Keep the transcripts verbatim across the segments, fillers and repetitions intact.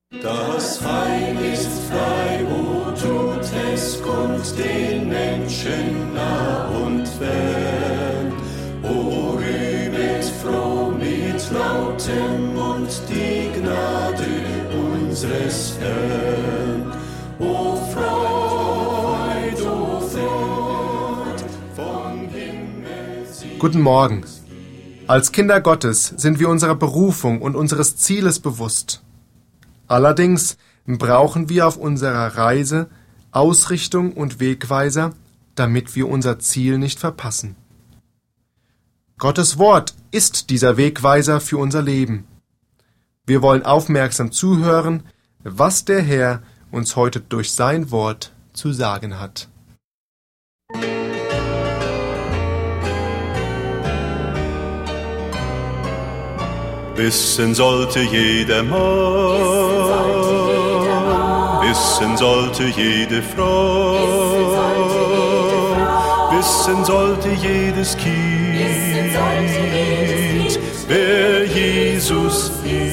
Das Heil ist frei, wo tut es kund den Menschen nah und fern. O rühmet froh mit lautem Mund die Gnade unseres Herrn. O Freud, o Freud, vom Himmel sie. Guten Morgen. Als Kinder Gottes sind wir unserer Berufung und unseres Zieles bewusst. Allerdings brauchen wir auf unserer Reise Ausrichtung und Wegweiser, damit wir unser Ziel nicht verpassen. Gottes Wort ist dieser Wegweiser für unser Leben. Wir wollen aufmerksam zuhören, was der Herr uns heute durch sein Wort zu sagen hat. Wissen sollte jedermann, wissen sollte jede Frau, wissen sollte jedes Kind, wer Jesus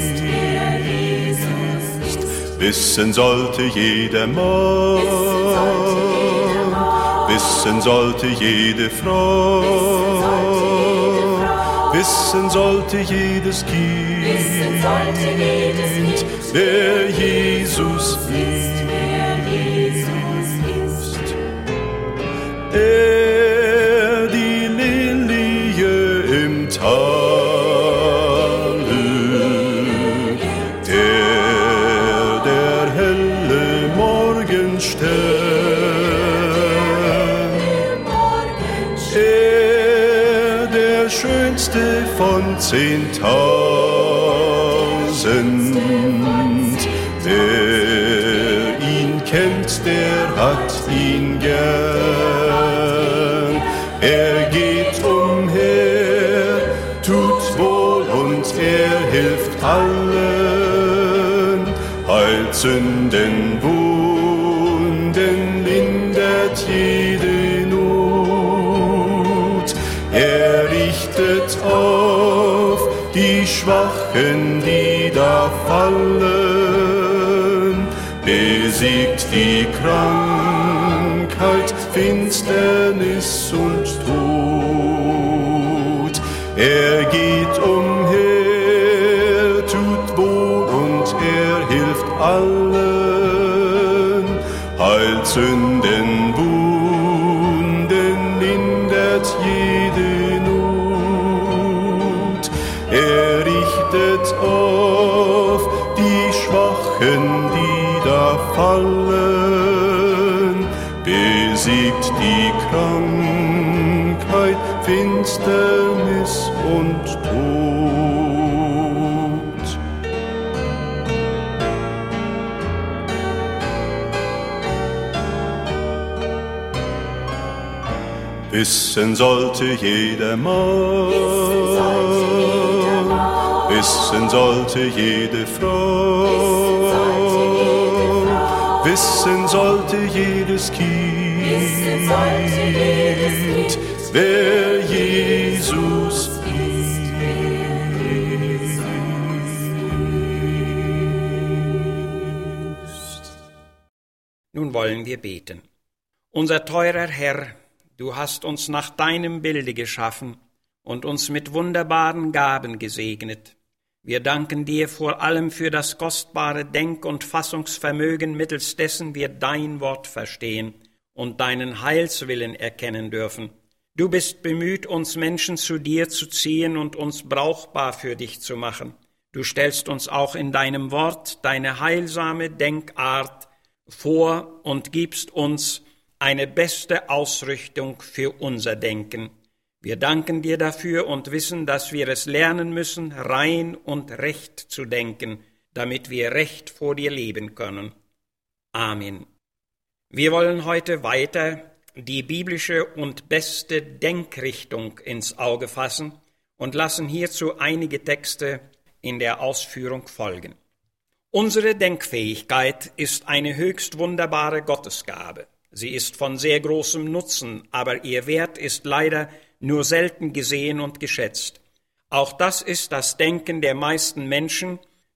ist. Wissen sollte jedermann, wissen sollte jede Frau, wissen sollte jedes Kind, wer Jesus ist. Er, die Lilie im Tale, er, der helle Morgenstern, er, der schönste von zehntausend, wer ihn kennt, der hat ihn gern. Er geht umher, tut wohl und er hilft allen, heilt Sünden, Wunden, lindert jede Not. Er richtet auf die Schwachen, die da fallen, besiegt die Krankheit, Finsternis und Tod. Er geht umher, tut wohl und er hilft allen, heilt Sünden, Wunden, lindert jede Not. Er richtet auf die Schwachen, die da fallen, besiegt die Krankheit, Finsternis und Tod. Wissen sollte jedermann, wissen sollte jede Frau, wissen sollte jedes Kind, wer Jesus ist. Nun wollen wir beten. Unser teurer Herr, du hast uns nach deinem Bilde geschaffen und uns mit wunderbaren Gaben gesegnet. Wir danken dir vor allem für das kostbare Denk- und Fassungsvermögen, mittels dessen wir dein Wort verstehen und deinen Heilswillen erkennen dürfen. Du bist bemüht, uns Menschen zu dir zu ziehen und uns brauchbar für dich zu machen. Du stellst uns auch in deinem Wort deine heilsame Denkart vor und gibst uns eine beste Ausrichtung für unser Denken. Wir danken dir dafür und wissen, dass wir es lernen müssen, rein und recht zu denken, damit wir recht vor dir leben können. Amen. Wir wollen heute weiter die biblische und beste Denkrichtung ins Auge fassen und lassen hierzu einige Texte in der Ausführung folgen. Unsere Denkfähigkeit ist eine höchst wunderbare Gottesgabe. Sie ist von sehr großem Nutzen, aber ihr Wert ist leider nur selten gesehen und geschätzt. Auch das ist das Denken der meisten Menschen,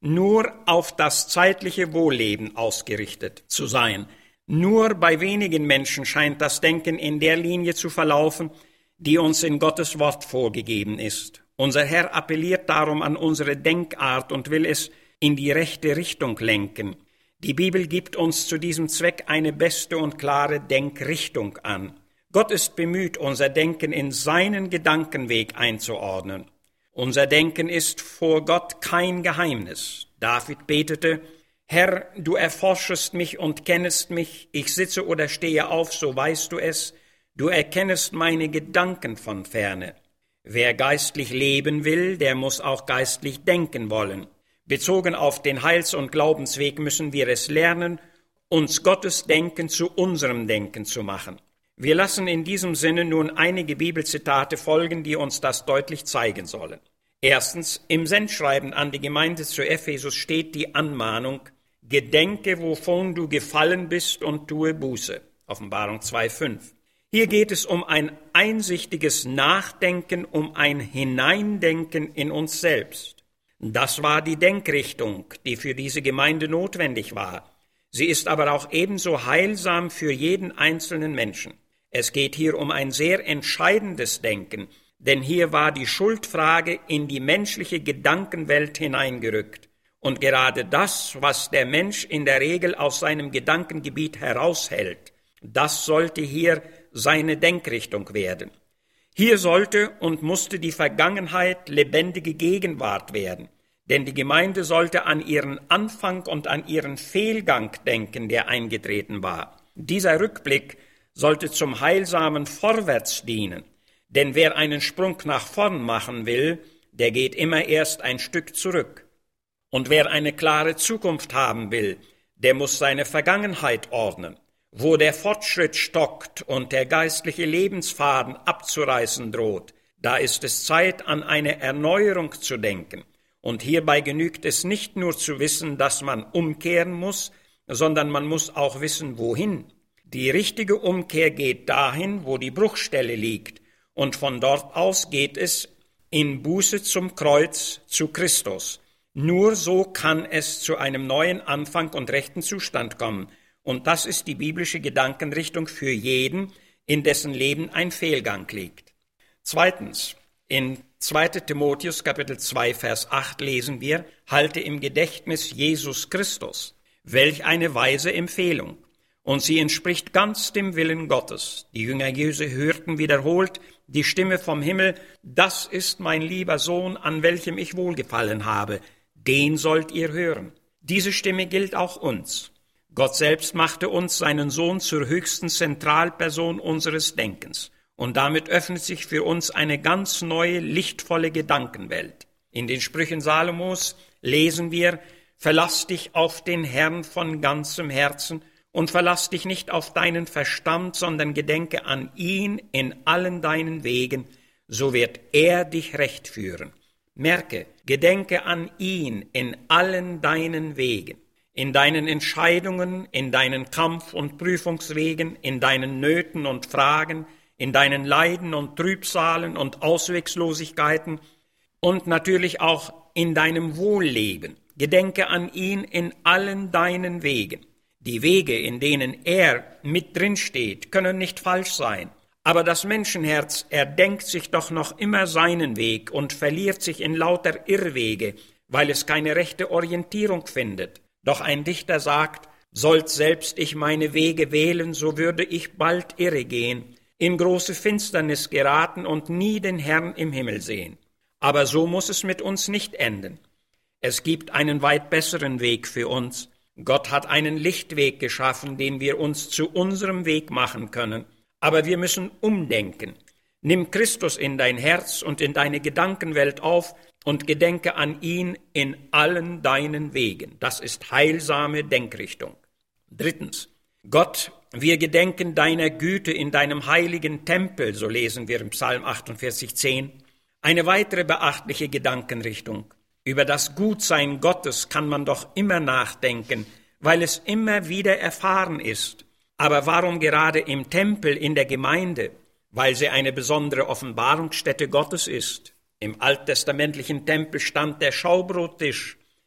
nur auf das zeitliche Wohlleben ausgerichtet zu sein. Nur bei wenigen Menschen scheint das Denken in der Linie zu verlaufen, die uns in Gottes Wort vorgegeben ist. Unser Herr appelliert darum an unsere Denkart und will es in die rechte Richtung lenken. Die Bibel gibt uns zu diesem Zweck eine beste und klare Denkrichtung an. Gott ist bemüht, unser Denken in seinen Gedankenweg einzuordnen. Unser Denken ist vor Gott kein Geheimnis. David betete: Herr, du erforschest mich und kennest mich. Ich sitze oder stehe auf, so weißt du es. Du erkennest meine Gedanken von ferne. Wer geistlich leben will, der muss auch geistlich denken wollen. Bezogen auf den Heils- und Glaubensweg müssen wir es lernen, uns Gottes Denken zu unserem Denken zu machen. Wir lassen in diesem Sinne nun einige Bibelzitate folgen, die uns das deutlich zeigen sollen. Erstens, im Sendschreiben an die Gemeinde zu Ephesus steht die Anmahnung: Gedenke, wovon du gefallen bist, und tue Buße. Offenbarung zwei fünf. Hier geht es um ein einsichtiges Nachdenken, um ein Hineindenken in uns selbst. Das war die Denkrichtung, die für diese Gemeinde notwendig war. Sie ist aber auch ebenso heilsam für jeden einzelnen Menschen. Es geht hier um ein sehr entscheidendes Denken, denn hier war die Schuldfrage in die menschliche Gedankenwelt hineingerückt. Und gerade das, was der Mensch in der Regel aus seinem Gedankengebiet heraushält, das sollte hier seine Denkrichtung werden. Hier sollte und musste die Vergangenheit lebendige Gegenwart werden, denn die Gemeinde sollte an ihren Anfang und an ihren Fehlgang denken, der eingetreten war. Dieser Rückblick sollte zum heilsamen Vorwärts dienen, denn wer einen Sprung nach vorn machen will, der geht immer erst ein Stück zurück. Und wer eine klare Zukunft haben will, der muss seine Vergangenheit ordnen. Wo der Fortschritt stockt und der geistliche Lebensfaden abzureißen droht, da ist es Zeit, an eine Erneuerung zu denken. Und hierbei genügt es nicht nur zu wissen, dass man umkehren muss, sondern man muss auch wissen, wohin. Die richtige Umkehr geht dahin, wo die Bruchstelle liegt, und von dort aus geht es in Buße zum Kreuz, zu Christus. Nur so kann es zu einem neuen Anfang und rechten Zustand kommen. Und das ist die biblische Gedankenrichtung für jeden, in dessen Leben ein Fehlgang liegt. Zweitens, in zweiter Timotheus Kapitel zwei, Vers acht lesen wir: Halte im Gedächtnis Jesus Christus. Welch eine weise Empfehlung! Und sie entspricht ganz dem Willen Gottes. Die Jünger Jesu hörten wiederholt die Stimme vom Himmel: Das ist mein lieber Sohn, an welchem ich wohlgefallen habe. Den sollt ihr hören. Diese Stimme gilt auch uns. Gott selbst machte uns, seinen Sohn, zur höchsten Zentralperson unseres Denkens. Und damit öffnet sich für uns eine ganz neue, lichtvolle Gedankenwelt. In den Sprüchen Salomos lesen wir: Verlass dich auf den Herrn von ganzem Herzen und verlass dich nicht auf deinen Verstand, sondern gedenke an ihn in allen deinen Wegen, so wird er dich recht führen. Merke, gedenke an ihn in allen deinen Wegen, in deinen Entscheidungen, in deinen Kampf- und Prüfungswegen, in deinen Nöten und Fragen, in deinen Leiden und Trübsalen und Ausweglosigkeiten und natürlich auch in deinem Wohlleben. Gedenke an ihn in allen deinen Wegen. Die Wege, in denen er mit drin steht, können nicht falsch sein. Aber das Menschenherz erdenkt sich doch noch immer seinen Weg und verliert sich in lauter Irrwege, weil es keine rechte Orientierung findet. Doch ein Dichter sagt: Sollt selbst ich meine Wege wählen, so würde ich bald irre gehen, in große Finsternis geraten und nie den Herrn im Himmel sehen. Aber so muss es mit uns nicht enden. Es gibt einen weit besseren Weg für uns. Gott hat einen Lichtweg geschaffen, den wir uns zu unserem Weg machen können. Aber wir müssen umdenken. Nimm Christus in dein Herz und in deine Gedankenwelt auf und gedenke an ihn in allen deinen Wegen. Das ist heilsame Denkrichtung. Drittens, Gott, wir gedenken deiner Güte in deinem heiligen Tempel, so lesen wir im Psalm achtundvierzig, zehn. Eine weitere beachtliche Gedankenrichtung. Über das Gutsein Gottes kann man doch immer nachdenken, weil es immer wieder erfahren ist. Aber warum gerade im Tempel, in der Gemeinde? Weil sie eine besondere Offenbarungsstätte Gottes ist. Im alttestamentlichen Tempel stand der Schaubrottisch.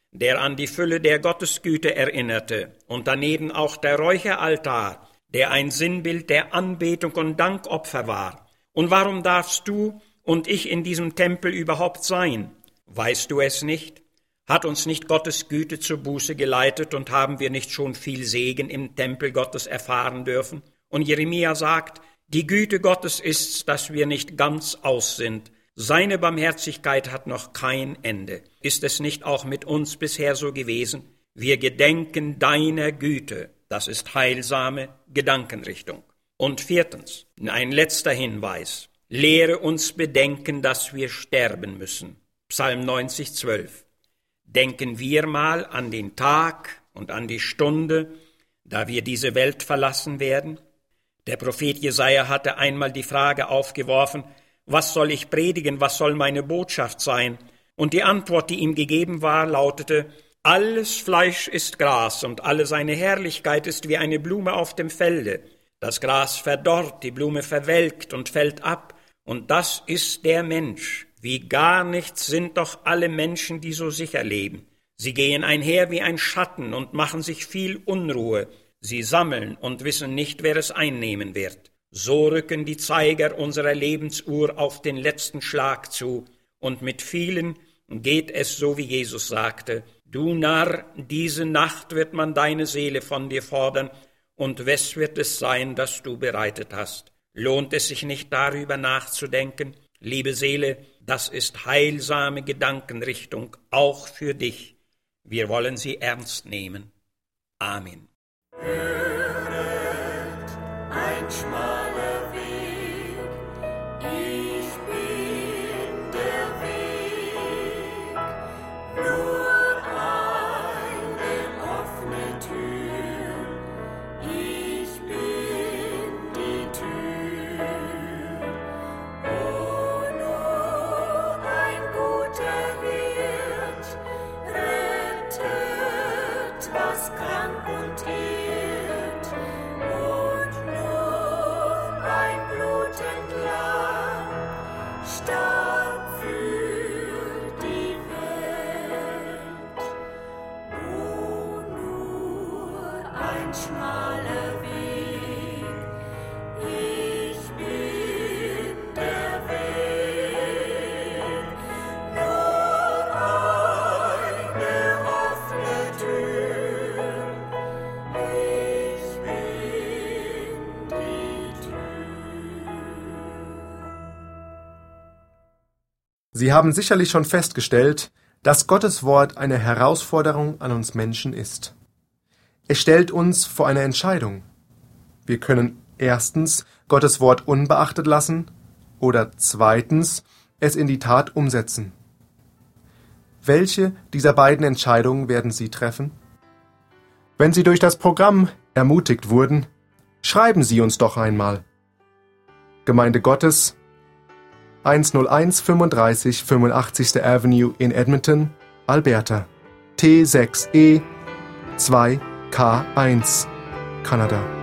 der an die Fülle der Gottesgüte erinnerte, und daneben auch der Räucheraltar, der ein Sinnbild der Anbetung und Dankopfer war. Und warum darfst du und ich in diesem Tempel überhaupt sein? Weißt du es nicht? Hat uns nicht Gottes Güte zur Buße geleitet und haben wir nicht schon viel Segen im Tempel Gottes erfahren dürfen? Und Jeremia sagt, die Güte Gottes ist's, dass wir nicht ganz aus sind. Seine Barmherzigkeit hat noch kein Ende. Ist es nicht auch mit uns bisher so gewesen? Wir gedenken deiner Güte. Das ist heilsame Gedankenrichtung. Und viertens, ein letzter Hinweis. Lehre uns bedenken, dass wir sterben müssen. Psalm neunzig, zwölf. Denken wir mal an den Tag und an die Stunde, da wir diese Welt verlassen werden. Der Prophet Jesaja hatte einmal die Frage aufgeworfen, was soll ich predigen, was soll meine Botschaft sein? Und die Antwort, die ihm gegeben war, lautete, alles Fleisch ist Gras und alle seine Herrlichkeit ist wie eine Blume auf dem Felde. Das Gras verdorrt, die Blume verwelkt und fällt ab, und das ist der Mensch. Wie gar nichts sind doch alle Menschen, die so sicher leben. Sie gehen einher wie ein Schatten und machen sich viel Unruhe. Sie sammeln und wissen nicht, wer es einnehmen wird. So rücken die Zeiger unserer Lebensuhr auf den letzten Schlag zu, und mit vielen geht es so, wie Jesus sagte, du Narr, diese Nacht wird man deine Seele von dir fordern, und wes wird es sein, das du bereitet hast? Lohnt es sich nicht, darüber nachzudenken? Liebe Seele, das ist heilsame Gedankenrichtung, auch für dich. Wir wollen sie ernst nehmen. Amen. Höret, ein schmaler Weg, ich bin der Weg, nur eine offene Tür, ich bin die Tür. Oh, nur ein guter Hirt rettet, was krank und irrt, und nur ein blutend Lamm starb für die Welt. Oh, nur ein schmaler Weg, ich bin der Weg, nur eine offene Tür, ich bin die Tür. Sie haben sicherlich schon festgestellt, dass Gottes Wort eine Herausforderung an uns Menschen ist. Es stellt uns vor eine Entscheidung. Wir können erstens Gottes Wort unbeachtet lassen oder zweitens es in die Tat umsetzen. Welche dieser beiden Entscheidungen werden Sie treffen? Wenn Sie durch das Programm ermutigt wurden, schreiben Sie uns doch einmal. Gemeinde Gottes, hunderteins fünfunddreißig fünfundachtzigste Avenue in Edmonton, Alberta, T sechs E zwei K eins, Kanada.